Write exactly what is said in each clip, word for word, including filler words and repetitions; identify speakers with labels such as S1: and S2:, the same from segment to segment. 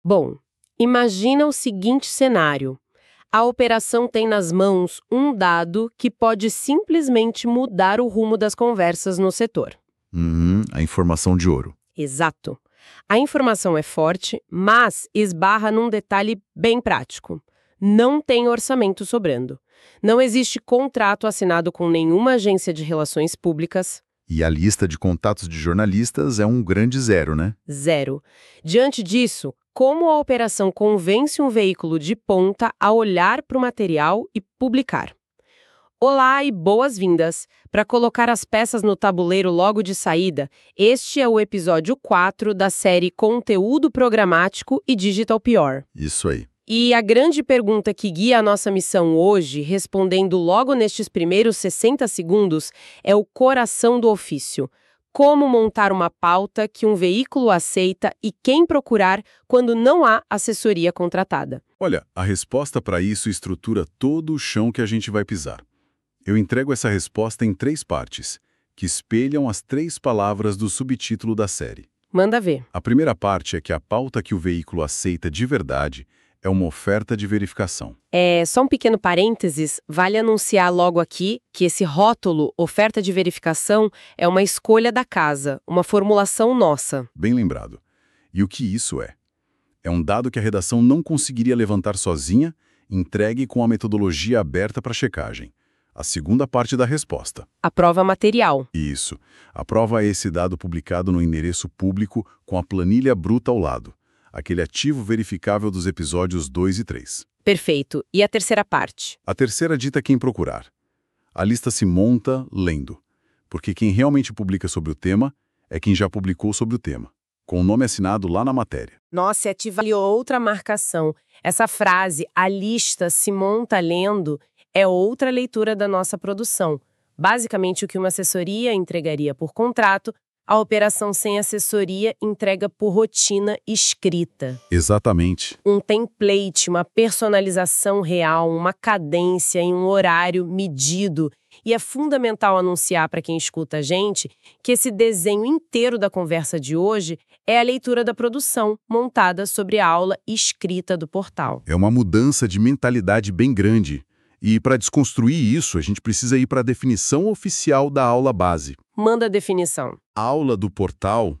S1: Bom, imagina o seguinte cenário. A operação tem nas mãos um dado que pode simplesmente mudar o rumo das conversas no setor.
S2: Uhum, a informação de ouro.
S1: Exato. A informação é forte, mas esbarra num detalhe bem prático. Não tem orçamento sobrando. Não existe contrato assinado com nenhuma agência de relações públicas.
S2: E a lista de contatos de jornalistas é um grande zero, né?
S1: Zero. Diante disso, como a operação convence um veículo de ponta a olhar para o material e publicar? Olá e boas-vindas! Para colocar as peças no tabuleiro logo de saída, este é o episódio quatro da série Conteúdo Programático e Digital P R.
S2: Isso aí.
S1: E a grande pergunta que guia a nossa missão hoje, respondendo logo nestes primeiros sessenta segundos, é o coração do ofício. Como montar uma pauta que um veículo aceita e quem procurar quando não há assessoria contratada?
S2: Olha, a resposta para isso estrutura todo o chão que a gente vai pisar. Eu entrego essa resposta em três partes, que espelham as três palavras do subtítulo da série.
S1: Manda ver.
S2: A primeira parte é que a pauta que o veículo aceita de verdade é uma oferta de verificação.
S1: É, só um pequeno parênteses, vale anunciar logo aqui que esse rótulo, oferta de verificação, é uma escolha da casa, uma formulação nossa.
S2: Bem lembrado. E o que isso é? É um dado que a redação não conseguiria levantar sozinha, entregue com a metodologia aberta para checagem. A segunda parte da resposta.
S1: A prova material.
S2: Isso. A prova é esse dado publicado no endereço público com a planilha bruta ao lado. Aquele ativo verificável dos episódios dois e três.
S1: Perfeito. E a terceira parte?
S2: A terceira dita quem procurar. A lista se monta lendo, porque quem realmente publica sobre o tema é quem já publicou sobre o tema, com o nome assinado lá na matéria.
S1: Nossa, e ativa ali outra marcação. Essa frase, a lista se monta lendo, é outra leitura da nossa produção. Basicamente, o que uma assessoria entregaria por contrato, a operação sem assessoria entrega por rotina escrita.
S2: Exatamente.
S1: Um template, uma personalização real, uma cadência em um horário medido. E é fundamental anunciar para quem escuta a gente que esse desenho inteiro da conversa de hoje é a leitura da produção, montada sobre a aula escrita do portal.
S2: É uma mudança de mentalidade bem grande. E para desconstruir isso, a gente precisa ir para a definição oficial da aula base.
S1: Manda a definição.
S2: A aula do portal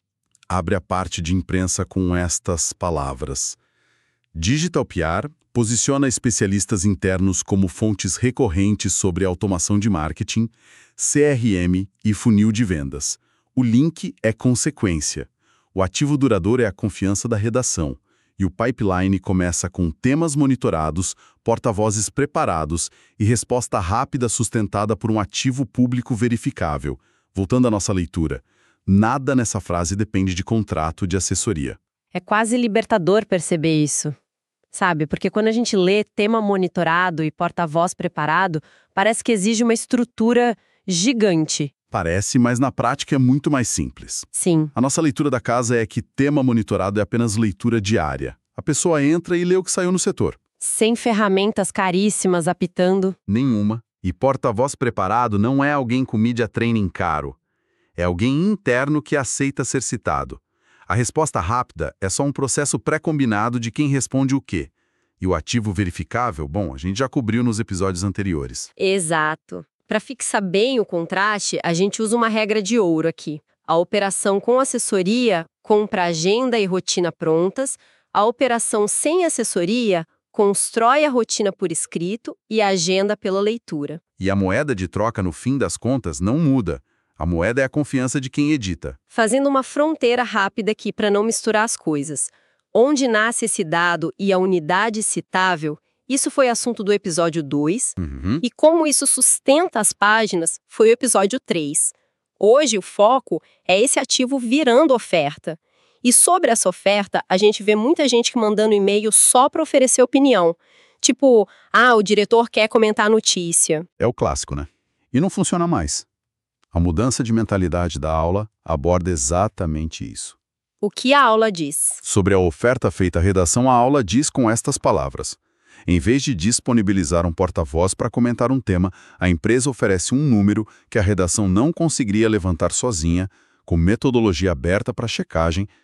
S2: abre a parte de imprensa com estas palavras. Digital P R posiciona especialistas internos como fontes recorrentes sobre automação de marketing, C R M e funil de vendas. O link é consequência. O ativo duradouro é a confiança da redação. E o pipeline começa com temas monitorados, porta-vozes preparados e resposta rápida sustentada por um ativo público verificável. Voltando à nossa leitura, nada nessa frase depende de contrato de assessoria.
S1: É quase libertador perceber isso. Sabe, porque quando a gente lê tema monitorado e porta-voz preparado, parece que exige uma estrutura gigante.
S2: Parece, mas na prática é muito mais simples.
S1: Sim.
S2: A nossa leitura da casa é que tema monitorado é apenas leitura diária. A pessoa entra e lê o que saiu no setor.
S1: Sem ferramentas caríssimas apitando.
S2: Nenhuma. E porta-voz preparado não é alguém com media training caro. É alguém interno que aceita ser citado. A resposta rápida é só um processo pré-combinado de quem responde o quê. E o ativo verificável, bom, a gente já cobriu nos episódios anteriores.
S1: Exato. Para fixar bem o contraste, a gente usa uma regra de ouro aqui. A operação com assessoria compra agenda e rotina prontas, a operação sem assessoria constrói a rotina por escrito e a agenda pela leitura.
S2: E a moeda de troca, no fim das contas, não muda. A moeda é a confiança de quem edita.
S1: Fazendo uma fronteira rápida aqui para não misturar as coisas. Onde nasce esse dado e a unidade citável, isso foi assunto do episódio dois,
S2: Uhum.
S1: e como isso sustenta as páginas foi o episódio três. Hoje o foco é esse ativo virando oferta. E sobre essa oferta, a gente vê muita gente que mandando e-mail só para oferecer opinião. Tipo, ah, o diretor quer comentar a notícia.
S2: É o clássico, né? E não funciona mais. A mudança de mentalidade da aula aborda exatamente isso.
S1: O que a aula diz?
S2: Sobre a oferta feita à redação, a aula diz com estas palavras. Em vez de disponibilizar um porta-voz para comentar um tema, a empresa oferece um número que a redação não conseguiria levantar sozinha, com metodologia aberta para checagem,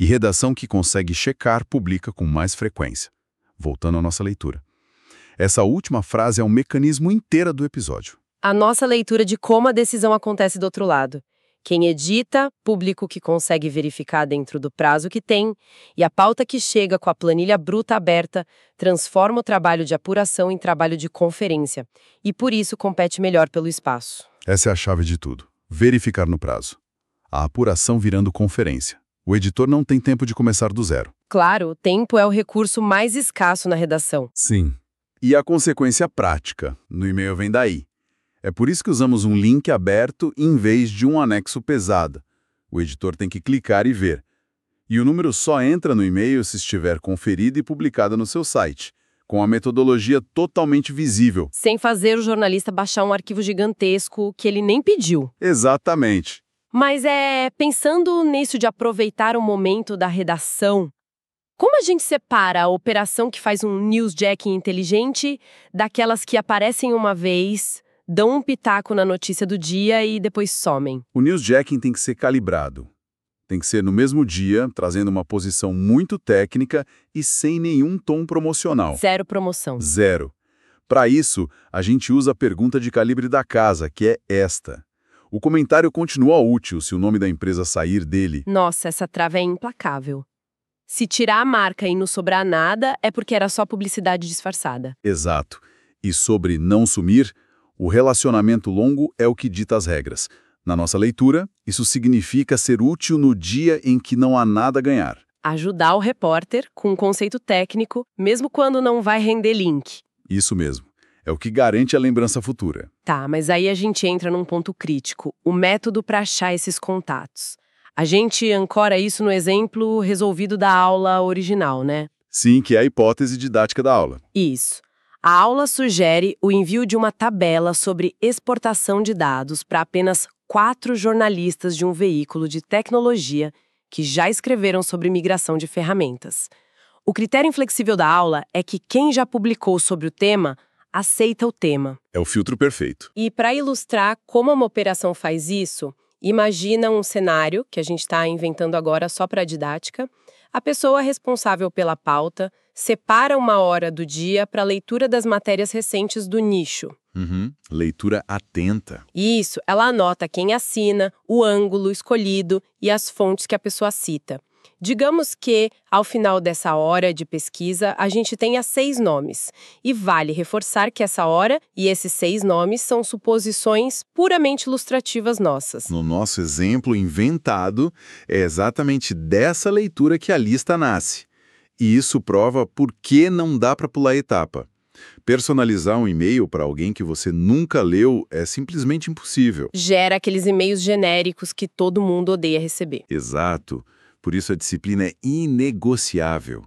S2: E redação que consegue checar publica com mais frequência. Voltando à nossa leitura. Essa última frase é um mecanismo inteiro do episódio.
S1: A nossa leitura de como a decisão acontece do outro lado. Quem edita, público que consegue verificar dentro do prazo que tem, e a pauta que chega com a planilha bruta aberta transforma o trabalho de apuração em trabalho de conferência, e por isso compete melhor pelo espaço.
S2: Essa é a chave de tudo. Verificar no prazo. A apuração virando conferência. O editor não tem tempo de começar do zero.
S1: Claro, o tempo é o recurso mais escasso na redação.
S2: Sim. E a consequência prática, no e-mail vem daí. É por isso que usamos um link aberto em vez de um anexo pesado. O editor tem que clicar e ver. E o número só entra no e-mail se estiver conferido e publicado no seu site, com a metodologia totalmente visível.
S1: Sem fazer o jornalista baixar um arquivo gigantesco que ele nem pediu.
S2: Exatamente.
S1: Mas é pensando nisso de aproveitar o momento da redação, como a gente separa a operação que faz um newsjacking inteligente daquelas que aparecem uma vez, dão um pitaco na notícia do dia e depois somem?
S2: O newsjacking tem que ser calibrado. Tem que ser no mesmo dia, trazendo uma posição muito técnica e sem nenhum tom promocional.
S1: Zero promoção.
S2: Zero. Para isso, a gente usa a pergunta de calibre da casa, que é esta. O comentário continua útil se o nome da empresa sair dele.
S1: Nossa, essa trava é implacável. Se tirar a marca e não sobrar nada, é porque era só publicidade disfarçada.
S2: Exato. E sobre não sumir, o relacionamento longo é o que dita as regras. Na nossa leitura, isso significa ser útil no dia em que não há nada a ganhar.
S1: Ajudar o repórter com um conceito técnico, mesmo quando não vai render link.
S2: Isso mesmo. É o que garante a lembrança futura.
S1: Tá, mas aí a gente entra num ponto crítico, o método para achar esses contatos. A gente ancora isso no exemplo resolvido da aula original, né?
S2: Sim, que é a hipótese didática da aula.
S1: Isso. A aula sugere o envio de uma tabela sobre exportação de dados para apenas quatro jornalistas de um veículo de tecnologia que já escreveram sobre migração de ferramentas. O critério inflexível da aula é que quem já publicou sobre o tema aceita o tema.
S2: É o filtro perfeito.
S1: E para ilustrar como uma operação faz isso, imagina um cenário que a gente está inventando agora só para a didática. A pessoa responsável pela pauta separa uma hora do dia para a leitura das matérias recentes do nicho.
S2: Uhum. Leitura atenta.
S1: Isso, ela anota quem assina, o ângulo escolhido e as fontes que a pessoa cita. Digamos que, ao final dessa hora de pesquisa, a gente tenha seis nomes. E vale reforçar que essa hora e esses seis nomes são suposições puramente ilustrativas nossas.
S2: No nosso exemplo inventado, é exatamente dessa leitura que a lista nasce. E isso prova por que não dá para pular etapa. Personalizar um e-mail para alguém que você nunca leu é simplesmente impossível.
S1: Gera aqueles e-mails genéricos que todo mundo odeia receber.
S2: Exato. Por isso a disciplina é inegociável.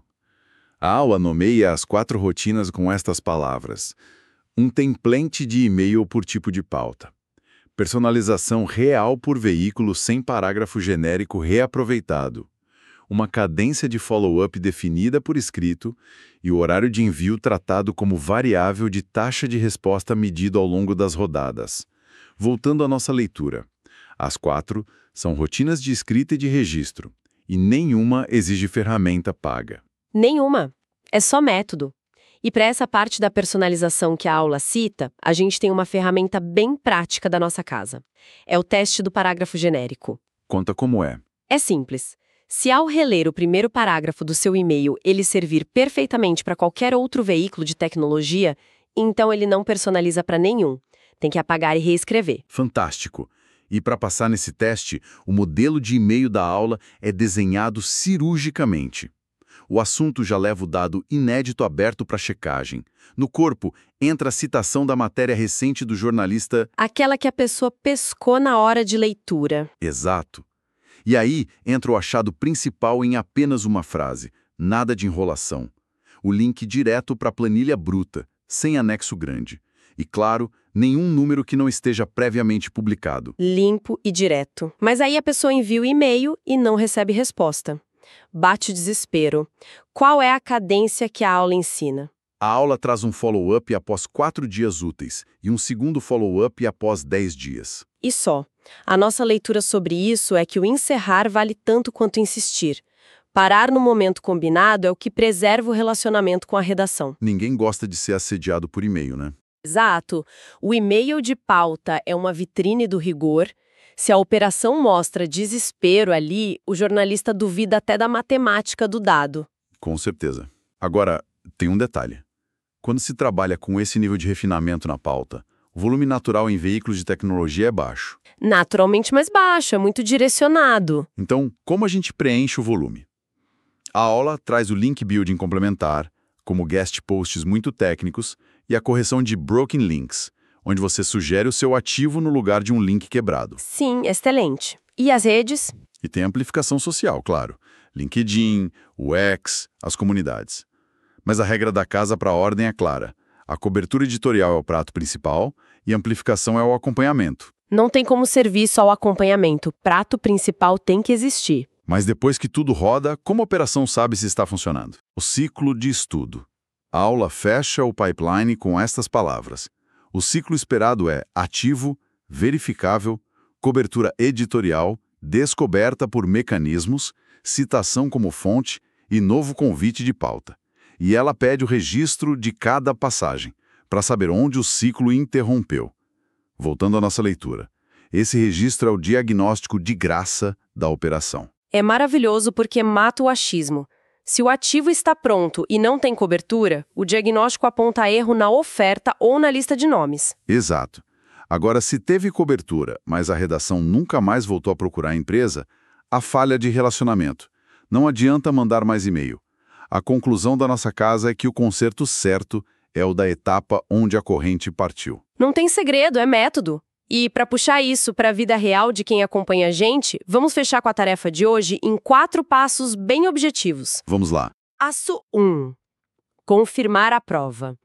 S2: A aula nomeia as quatro rotinas com estas palavras. Um template de e-mail por tipo de pauta. Personalização real por veículo sem parágrafo genérico reaproveitado. Uma cadência de follow-up definida por escrito e o horário de envio tratado como variável de taxa de resposta medido ao longo das rodadas. Voltando à nossa leitura. As quatro são rotinas de escrita e de registro. E nenhuma exige ferramenta paga.
S1: Nenhuma. É só método. E para essa parte da personalização que a aula cita, a gente tem uma ferramenta bem prática da nossa casa. É o teste do parágrafo genérico.
S2: Conta como é.
S1: É simples. Se ao reler o primeiro parágrafo do seu e-mail ele servir perfeitamente para qualquer outro veículo de tecnologia, então ele não personaliza para nenhum. Tem que apagar e reescrever.
S2: Fantástico. E para passar nesse teste, o modelo de e-mail da aula é desenhado cirurgicamente. O assunto já leva o dado inédito aberto para checagem. No corpo, entra a citação da matéria recente do jornalista...
S1: Aquela que a pessoa pescou na hora de leitura.
S2: Exato. E aí entra o achado principal em apenas uma frase, nada de enrolação. O link direto para a planilha bruta, sem anexo grande. E, claro, nenhum número que não esteja previamente publicado.
S1: Limpo e direto. Mas aí a pessoa envia o e-mail e não recebe resposta. Bate o desespero. Qual é a cadência que a aula ensina?
S2: A aula traz um follow-up após quatro dias úteis e um segundo follow-up após dez dias.
S1: E só. A nossa leitura sobre isso é que o encerrar vale tanto quanto insistir. Parar no momento combinado é o que preserva o relacionamento com a redação.
S2: Ninguém gosta de ser assediado por e-mail, né?
S1: Exato. O e-mail de pauta é uma vitrine do rigor. Se a operação mostra desespero ali, o jornalista duvida até da matemática do dado.
S2: Com certeza. Agora, tem um detalhe. Quando se trabalha com esse nível de refinamento na pauta, o volume natural em veículos de tecnologia é baixo.
S1: Naturalmente mais baixo, é muito direcionado.
S2: Então, como a gente preenche o volume? A aula traz o link building complementar, como guest posts muito técnicos, e a correção de broken links, onde você sugere o seu ativo no lugar de um link quebrado.
S1: Sim, excelente. E as redes?
S2: E tem amplificação social, claro. LinkedIn, o X, as comunidades. Mas a regra da casa para a ordem é clara. A cobertura editorial é o prato principal e a amplificação é o acompanhamento.
S1: Não tem como serviço ao acompanhamento. Prato principal tem que existir.
S2: Mas depois que tudo roda, como a operação sabe se está funcionando? O ciclo de estudo. A aula fecha o pipeline com estas palavras. O ciclo esperado é ativo, verificável, cobertura editorial, descoberta por mecanismos, citação como fonte e novo convite de pauta. E ela pede o registro de cada passagem, para saber onde o ciclo interrompeu. Voltando à nossa leitura, esse registro é o diagnóstico de graça da operação.
S1: É maravilhoso porque mata o achismo. Se o ativo está pronto e não tem cobertura, o diagnóstico aponta erro na oferta ou na lista de nomes.
S2: Exato. Agora, se teve cobertura, mas a redação nunca mais voltou a procurar a empresa, a falha de relacionamento. Não adianta mandar mais e-mail. A conclusão da nossa casa é que o conserto certo é o da etapa onde a corrente partiu.
S1: Não tem segredo, é método. E para puxar isso para a vida real de quem acompanha a gente, vamos fechar com a tarefa de hoje em quatro passos bem objetivos.
S2: Vamos lá.
S1: Passo um. Confirmar a prova.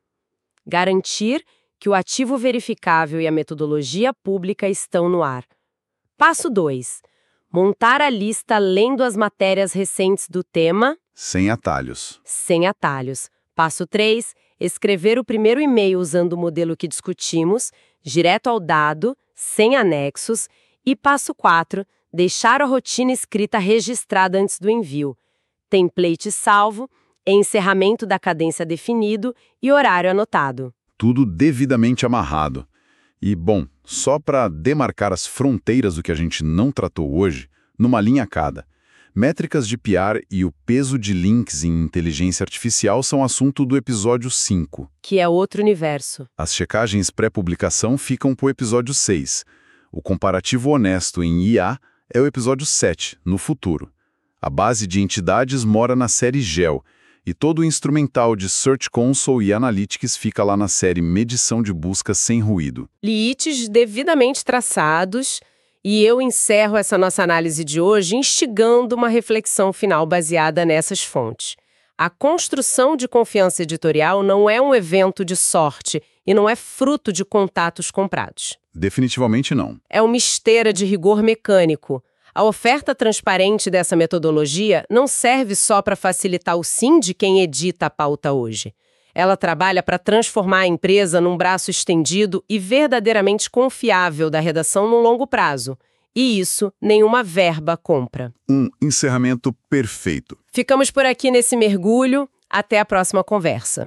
S1: Garantir que o ativo verificável e a metodologia pública estão no ar. Passo dois. Montar a lista lendo as matérias recentes do tema.
S2: Sem atalhos.
S1: Sem atalhos. Passo três. Escrever o primeiro e-mail usando o modelo que discutimos, direto ao dado, sem anexos. E passo quatro. Deixar a rotina escrita registrada antes do envio. Template salvo, encerramento da cadência definido e horário anotado.
S2: Tudo devidamente amarrado. E, bom, só para demarcar as fronteiras do que a gente não tratou hoje, numa linha cada. Métricas de P R e o peso de links em inteligência artificial são assunto do episódio cinco.
S1: Que é outro universo.
S2: As checagens pré-publicação ficam para o episódio seis. O comparativo honesto em I A é o episódio sete, no futuro. A base de entidades mora na série GEL, e todo o instrumental de Search Console e Analytics fica lá na série Medição de Busca Sem Ruído.
S1: Limites devidamente traçados. E eu encerro essa nossa análise de hoje instigando uma reflexão final baseada nessas fontes. A construção de confiança editorial não é um evento de sorte e não é fruto de contatos comprados.
S2: Definitivamente não.
S1: É uma esteira de rigor mecânico. A oferta transparente dessa metodologia não serve só para facilitar o sim de quem edita a pauta hoje. Ela trabalha para transformar a empresa num braço estendido e verdadeiramente confiável da redação no longo prazo. E isso, nenhuma verba compra.
S2: Um encerramento perfeito.
S1: Ficamos por aqui nesse mergulho. Até a próxima conversa.